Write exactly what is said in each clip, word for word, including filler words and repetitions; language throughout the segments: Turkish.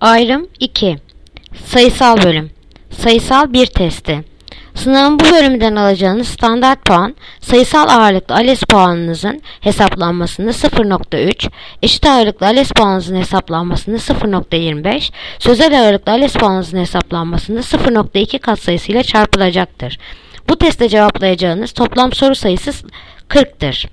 Ayrım iki. Sayısal bölüm. Sayısal bir testi. Sınavın bu bölümünden alacağınız standart puan, sayısal ağırlıklı ALES puanınızın hesaplanmasında sıfır nokta üç, eşit ağırlıklı ALES puanınızın hesaplanmasında sıfır nokta yirmi beş, sözel ağırlıklı ALES puanınızın hesaplanmasında sıfır nokta iki katsayısıyla çarpılacaktır. Bu testte cevaplayacağınız toplam soru sayısı kırktır.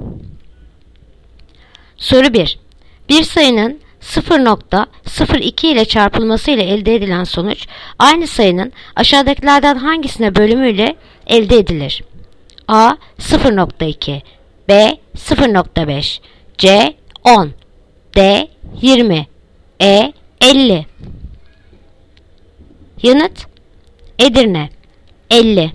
Soru bir. Bir sayının sıfır nokta sıfır iki ile çarpılması ile elde edilen sonuç aynı sayının aşağıdakilerden hangisine bölümüyle elde edilir? A. sıfır nokta iki, B. sıfır nokta beş, C. on, D. yirmi, E. elli. Yanıt: Edirne elli.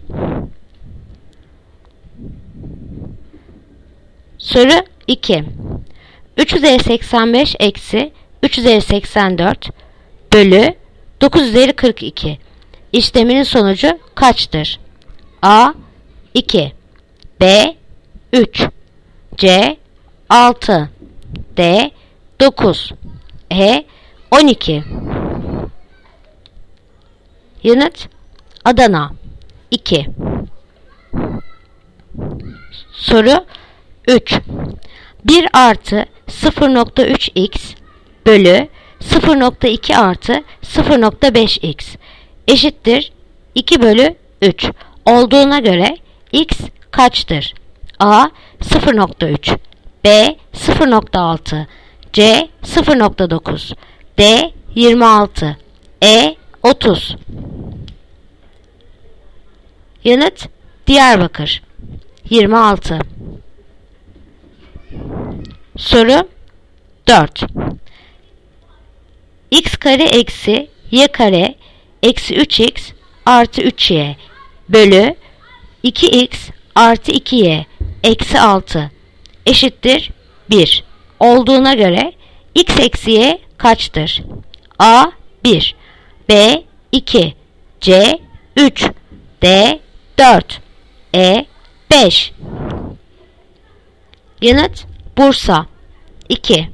Soru iki. üç üzeri seksen beş eksi üç üzeri seksen dört bölü dokuz üzeri kırk iki işleminin sonucu kaçtır? A. iki, B. üç, C. altı, D. dokuz, E. on iki. Yanıt: Adana iki. Soru üç. bir artı sıfır nokta üç x bölü sıfır nokta iki artı sıfır nokta beş x eşittir iki bölü üç olduğuna göre x kaçtır? A. sıfır nokta üç, B. sıfır nokta altı, C. sıfır nokta dokuz, D. yirmi altı, E. otuz. Yanıt: Diyarbakır yirmi altı. Soru dört. X kare eksi y kare eksi üç x artı üç y bölü iki x artı iki y eksi altı eşittir bir olduğuna göre x eksi y kaçtır? A. bir, B. iki, C. üç, D. dört, E. beş. Yanıt: Bursa iki.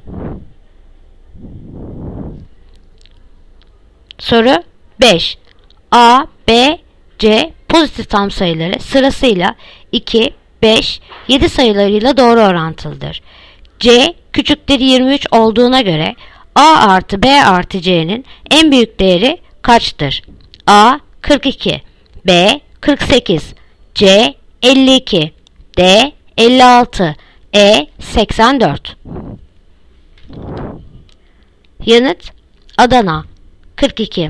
Soru beş. A, B, C pozitif tam sayıları sırasıyla iki, beş, yedi sayılarıyla doğru orantılıdır. C küçüktür yirmi üç olduğuna göre A artı B artı C'nin en büyük değeri kaçtır? A. kırk iki, B. kırk sekiz, C. elli iki, D. elli altı, E. seksen dört. Yanıt: Adana kırk iki.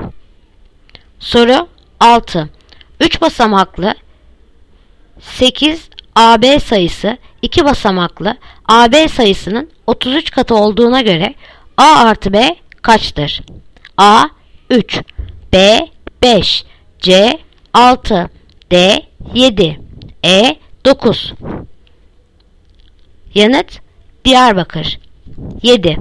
Soru altı. üç basamaklı sekiz A B sayısı iki basamaklı A B sayısının otuz üç katı olduğuna göre A artı B kaçtır? A. üç, B. beş, C. altı, D. yedi, E. dokuz. Yanıt: Diyarbakır yedi.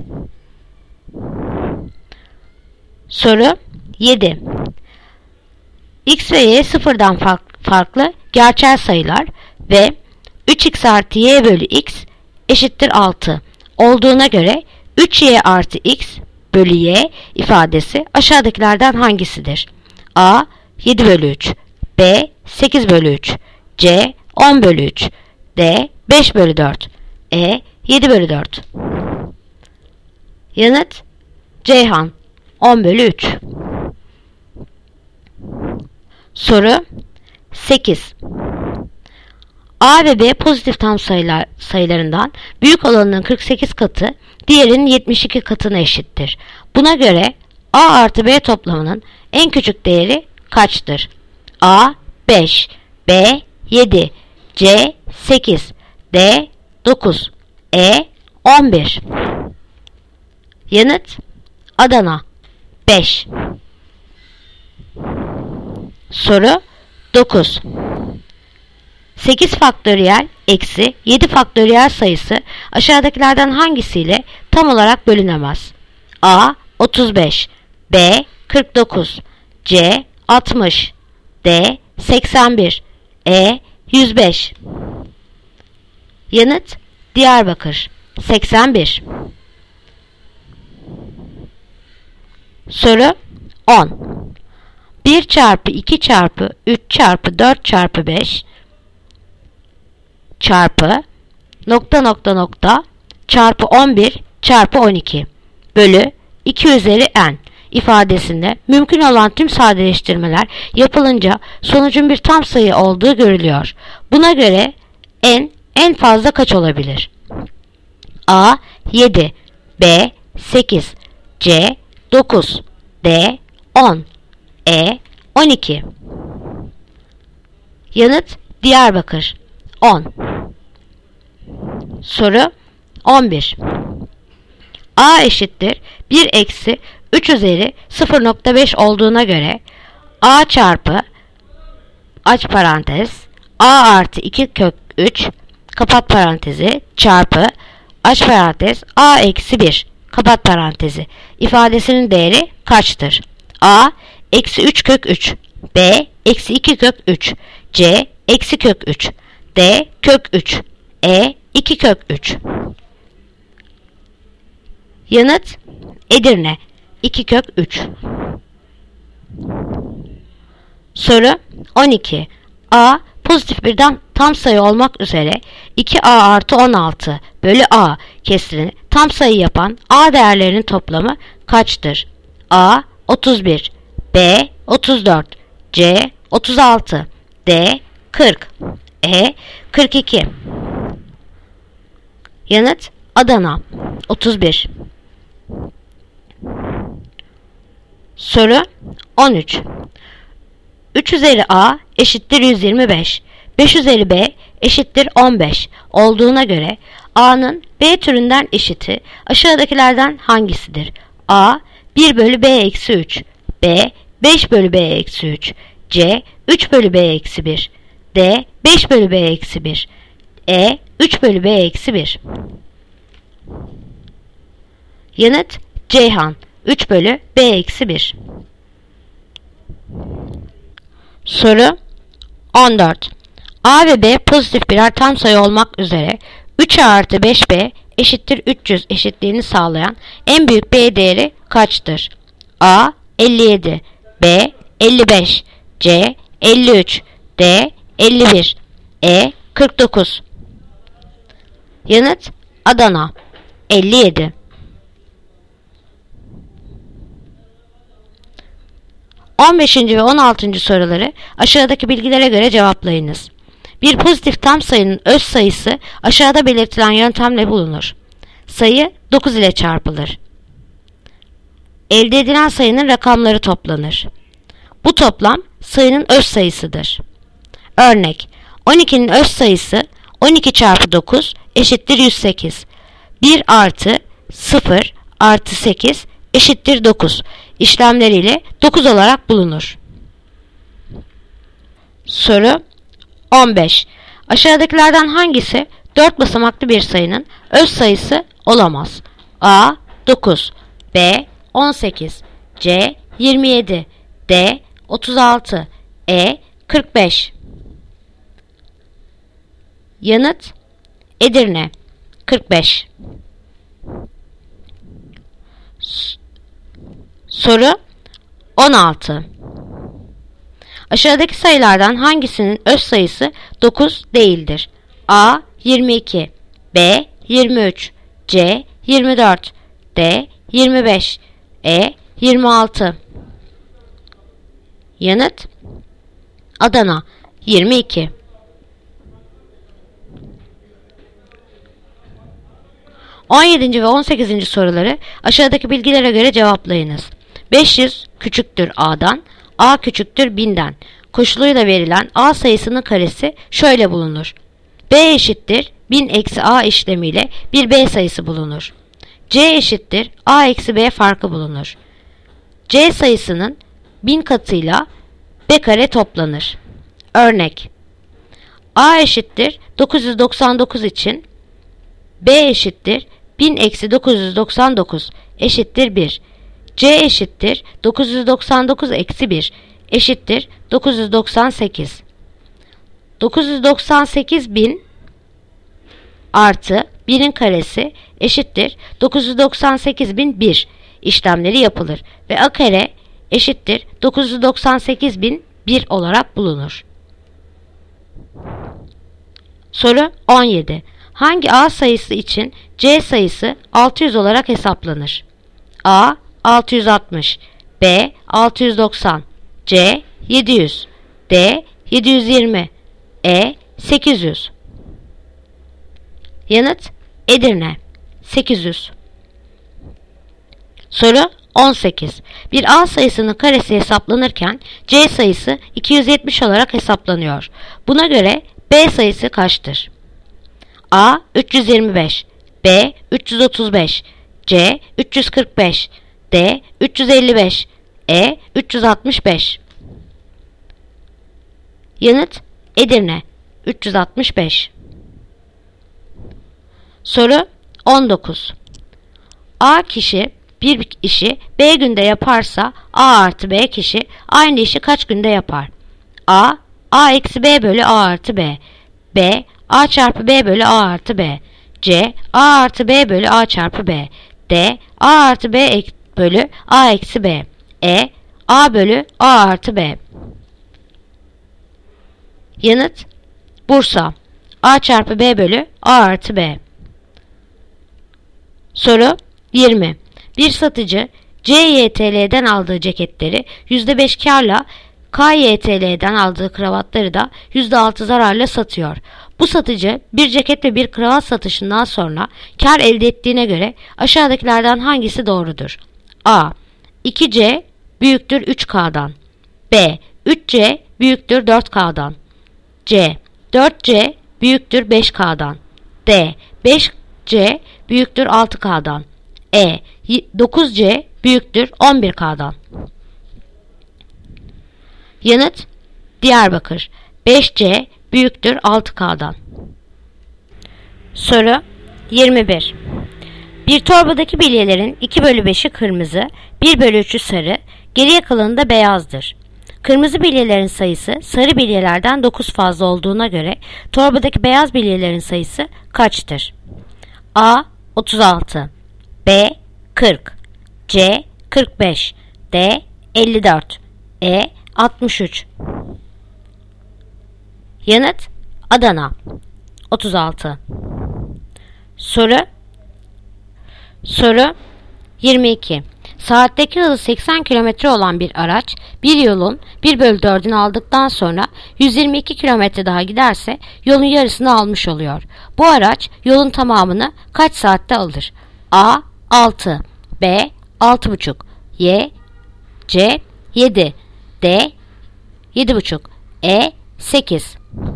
Soru yedi. X ve Y sıfırdan farklı gerçel sayılar ve üç x artı y bölü x eşittir altı olduğuna göre üç y artı x bölü y ifadesi aşağıdakilerden hangisidir? A. yedi bölü üç, B. sekiz bölü üç, C. on bölü üç, D. beş bölü dört, E. yedi bölü dört. Yanıt: Ceyhan on bölü üç. Soru sekiz. A ve B pozitif tam sayılar, sayılarından büyük olanının kırk sekiz katı diğerinin yetmiş iki katına eşittir. Buna göre A artı B toplamının en küçük değeri kaçtır? A. beş, B. yedi, C. sekiz, D. dokuz, E. on bir. Yanıt: Adana beş. Soru dokuz. sekiz faktöriyel eksi yedi faktöriyel sayısı aşağıdakilerden hangisiyle tam olarak bölünemez? A. otuz beş, B. kırk dokuz, C. altmış, D. seksen bir, E. yüz beş. Yanıt: Diyarbakır seksen bir. Soru on. bir çarpı iki çarpı üç çarpı dört çarpı beş çarpı nokta nokta nokta çarpı on bir çarpı on iki bölü iki üzeri n ifadesinde mümkün olan tüm sadeleştirmeler yapılınca sonucun bir tam sayı olduğu görülüyor. Buna göre n en fazla kaç olabilir? A. yedi, B. sekiz, C. dokuz, D. on, E. on iki. Yanıt Diyarbakır on. Soru on bir. A eşittir bir eksi üç üzeri sıfır nokta beş olduğuna göre A çarpı aç parantez A artı iki kök üç kapat parantezi çarpı aç parantez A eksi bir kapat parantezi ifadesinin değeri kaçtır? A eksi üç kök üç, B eksi iki kök üç, C eksi kök üç, D kök üç, E iki kök üç. Yanıt Edirne iki kök üç. Soru on iki. A pozitif bir tam sayı olmak üzere iki a artı on altı bölü a kesirini tam sayı yapan a değerlerinin toplamı kaçtır? A otuz bir, B otuz dört, C otuz altı, D kırk, E kırk iki. Yanıt Adana otuz bir. Soru on üç. üç üzeri a eşittir yüz yirmi beş, beş üzeri b eşittir on beş olduğuna göre a'nın b türünden eşiti aşağıdakilerden hangisidir? A bir bölü b eksi üç, B beş bölü b eksi üç, C üç bölü b eksi bir, D beş bölü b eksi bir, E üç bölü b eksi bir. Yanıt Ceyhan üç bölü b eksi bir. Soru on dört. A ve B pozitif birer tam sayı olmak üzere üç a artı beş b eşittir üç yüz eşitliğini sağlayan en büyük b değeri kaçtır? A elli yedi, B elli beş, C elli üç, D elli bir, E kırk dokuz. Yanıt Adana elli yedi. on beşinci ve on altıncı soruları aşağıdaki bilgilere göre cevaplayınız. Bir pozitif tam sayının öz sayısı aşağıda belirtilen yöntemle bulunur. Sayı dokuz ile çarpılır. Elde edilen sayının rakamları toplanır. Bu toplam sayının öz sayısıdır. Örnek: on ikinin öz sayısı on iki çarpı dokuz eşittir yüz sekiz. bir artı sıfır artı sekiz eşittir dokuz. İşlemleriyle dokuz olarak bulunur. Soru on beş. Aşağıdakilerden hangisi dört basamaklı bir sayının öz sayısı olamaz? A dokuz, B on sekiz, C yirmi yedi, D otuz altı, E kırk beş. Yanıt Edirne kırk beş. Soru on altı. Aşağıdaki sayılardan hangisinin öz sayısı dokuz değildir? A yirmi iki, B yirmi üç, C yirmi dört, D yirmi beş, E yirmi altı. Yanıt Adana yirmi iki. on yedinci ve on sekizinci soruları aşağıdaki bilgilere göre cevaplayınız. beş yüz küçüktür A'dan, A küçüktür binden koşuluyla verilen A sayısının karesi şöyle bulunur. B eşittir bin eksi A işlemiyle bir B sayısı bulunur. C eşittir A eksi B farkı bulunur. C sayısının bin katıyla B kare toplanır. Örnek: A eşittir dokuz yüz doksan dokuz için B eşittir bin eksi dokuz yüz doksan dokuz eşittir bir. C eşittir dokuz yüz doksan dokuz eksi bir eşittir dokuz yüz doksan sekiz. dokuz yüz doksan sekiz bin artı birin karesi eşittir dokuz yüz doksan sekiz bin bir işlemleri yapılır ve A kare eşittir dokuz yüz doksan sekiz bin bir olarak bulunur. Soru on yedi. Hangi A sayısı için C sayısı altı yüz olarak hesaplanır? A altı yüz altmış, B altı yüz doksan, C yedi yüz, D yedi yüz yirmi, E sekiz yüz. Yanıt Edirne sekiz yüz. Soru on sekiz. Bir A sayısının karesi hesaplanırken C sayısı iki yüz yetmiş olarak hesaplanıyor. Buna göre B sayısı kaçtır? A üç yüz yirmi beş, B üç yüz otuz beş, C üç yüz kırk beş, D üç yüz elli beş, E üç yüz altmış beş. Yanıt Edirne üç yüz altmış beş. Soru on dokuz. A kişi bir işi B günde yaparsa A artı B kişi aynı işi kaç günde yapar? A A eksi B bölü A artı B, B A çarpı B bölü A artı B, C A artı B bölü A çarpı B, D A artı B bölü A eksi B, E A bölü A artı B. Yanıt Bursa A çarpı B bölü A artı B. Soru yirmi. Bir satıcı C Y T L'den aldığı ceketleri yüzde beş karla K Y T L'den aldığı kravatları da yüzde altı zararla satıyor. Bu satıcı bir ceket ve bir kravat satışından sonra kar elde ettiğine göre aşağıdakilerden hangisi doğrudur? A. iki C büyüktür üç K'dan, B. üç C büyüktür dört K'dan, C. dört C büyüktür beş K'dan, D. beş C büyüktür altı K'dan, E. dokuz C büyüktür on bir K'dan. Yanıt Diyarbakır beş C büyüktür altı K'dan. Soru yirmi bir. Bir torbadaki bilyelerin iki bölü beşi kırmızı, bir bölü üçü sarı, geriye kalanı da beyazdır. Kırmızı bilyelerin sayısı sarı bilyelerden dokuz fazla olduğuna göre torbadaki beyaz bilyelerin sayısı kaçtır? A. otuz altı, B. kırk, C. kırk beş, D. elli dört, E. altmış üç. Yanıt Adana otuz altı. Soru Soru yirmi iki. Saatteki hızı seksen kilometre olan bir araç bir yolun bir bölü dördünü aldıktan sonra yüz yirmi iki kilometre daha giderse yolun yarısını almış oluyor. Bu araç yolun tamamını kaç saatte alır? A. altı, B. altı buçuk, Y. C. yedi, D. yedi buçuk, E. sekiz.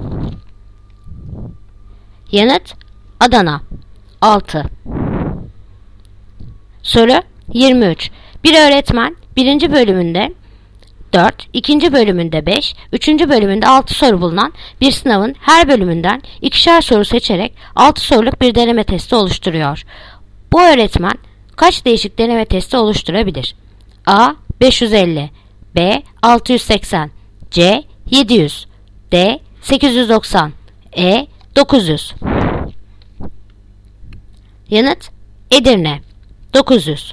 Yanıt Adana altı. Soru yirmi üç. Bir öğretmen birinci bölümünde dört, ikinci bölümünde beş, üçüncü bölümünde altı soru bulunan bir sınavın her bölümünden ikişer soru seçerek altı soruluk bir deneme testi oluşturuyor. Bu öğretmen kaç değişik deneme testi oluşturabilir? A. beş yüz elli, B. altı yüz seksen, C. yedi yüz, D. sekiz yüz doksan, E. dokuz yüz. Yanıt Edirne dokuz yüz.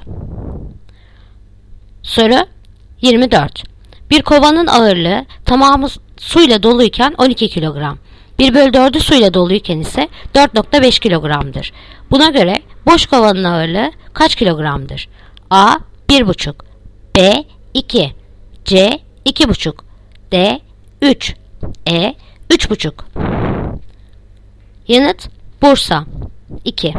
Soru yirmi dört. Bir kovanın ağırlığı tamamı suyla doluyken on iki kilogram. bir bölü dördü suyla doluyken ise dört nokta beş kilogramdır. Buna göre boş kovanın ağırlığı kaç kilogramdır? A. bir buçuk, B. iki, C. iki buçuk, D. üç, E. üç buçuk. Yanıt Bursa iki.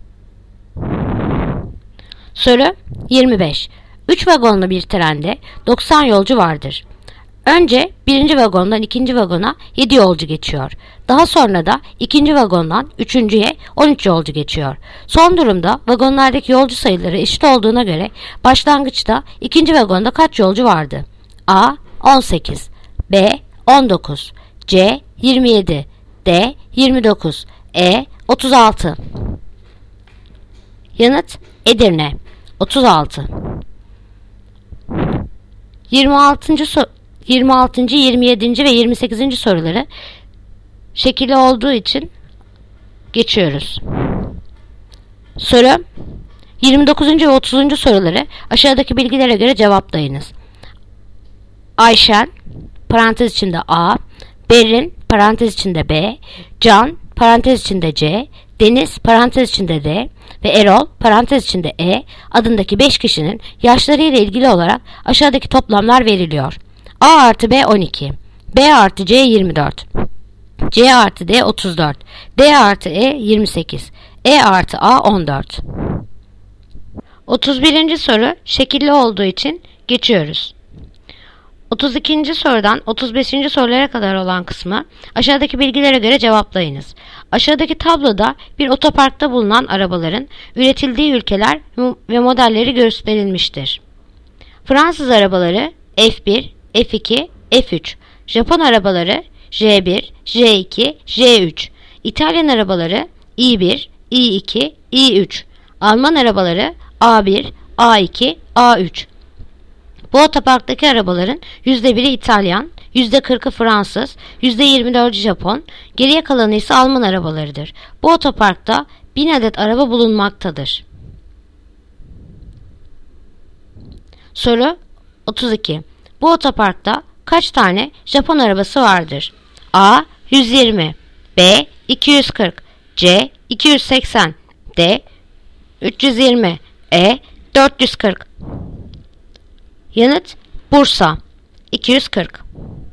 Soru yirmi beş. üç vagonlu bir trende doksan yolcu vardır. Önce birinci vagondan ikinci vagona yedi yolcu geçiyor. Daha sonra da ikinci vagondan üçüncüye on üç yolcu geçiyor. Son durumda vagonlardaki yolcu sayıları eşit olduğuna göre başlangıçta ikinci vagonda kaç yolcu vardı? A. on sekiz, B. on dokuz, C. yirmi yedi, D. yirmi dokuz, E. otuz altı. Yanıt Edirne otuz altı. yirmi altıncı so yirmi altıncı, yirmi yedinci ve yirmi sekizinci soruları şekilli olduğu için geçiyoruz. Soru yirmi dokuzuncu ve otuzuncu soruları aşağıdaki bilgilere göre cevaplayınız. Ayşen parantez içinde A, Berin parantez içinde B, Can parantez içinde C, Deniz parantez içinde D ve Erol parantez içinde E adındaki beş kişinin yaşları ile ilgili olarak aşağıdaki toplamlar veriliyor. A artı B on iki, B artı C yirmi dört, C artı D otuz dört, D artı E yirmi sekiz, E artı A on dört. otuz birinci soru şekilli olduğu için geçiyoruz. otuz ikinci sorudan otuz beşinci sorulara kadar olan kısmı aşağıdaki bilgilere göre cevaplayınız. Aşağıdaki tabloda bir otoparkta bulunan arabaların üretildiği ülkeler ve modelleri gösterilmiştir. Fransız arabaları F bir, F iki, F üç, Japon arabaları J bir, J iki, J üç, İtalyan arabaları I bir, I iki, I üç, Alman arabaları A bir, A iki, A üç. Bu otoparktaki arabaların yüzde biri İtalyan, yüzde kırkı Fransız, yüzde yirmi dördü Japon, geriye kalanı ise Alman arabalarıdır. Bu otoparkta bin adet araba bulunmaktadır. Soru otuz iki. Bu otoparkta kaç tane Japon arabası vardır? A. yüz yirmi, B. iki yüz kırk, C. iki yüz seksen, D. üç yüz yirmi, E. dört yüz kırk. Yanıt Bursa iki yüz kırk.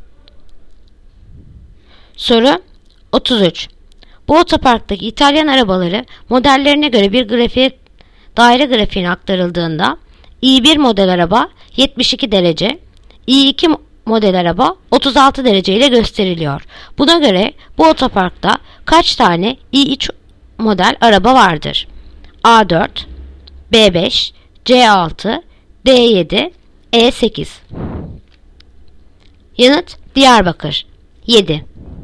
Soru otuz üç. Bu otoparktaki İtalyan arabaları modellerine göre bir grafiğe, daire grafiğine aktarıldığında I bir model araba yetmiş iki derece, I iki model araba otuz altı derece ile gösteriliyor. Buna göre bu otoparkta kaç tane I üç model araba vardır? A dört, B beş, C altı, D yedi, E sekiz. Yanıt Diyarbakır yedi.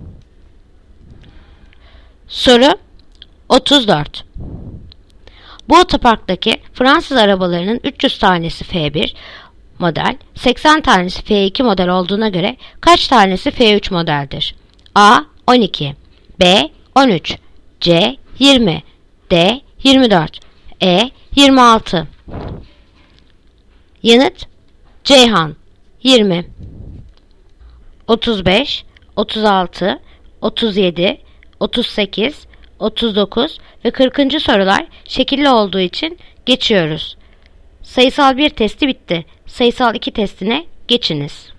Soru otuz dört. Bu otoparktaki Fransız arabalarının üç yüz tanesi F bir model, seksen tanesi F iki model olduğuna göre kaç tanesi F üç modeldir? A on iki, B on üç, C yirmi, D yirmi dört, E yirmi altı. Yanıt Ceyhan yirmi. otuz beş, otuz altı, otuz yedi, otuz sekiz, otuz dokuz ve kırkıncı sorular şekilli olduğu için geçiyoruz. Sayısal bir testi bitti. Sayısal iki testine geçiniz.